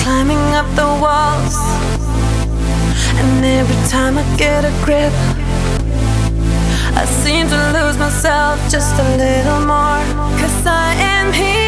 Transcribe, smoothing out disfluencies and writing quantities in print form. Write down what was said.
climbing up the walls, and every time I get a grip, I seem to lose myself just a little more. 'Cause I am here.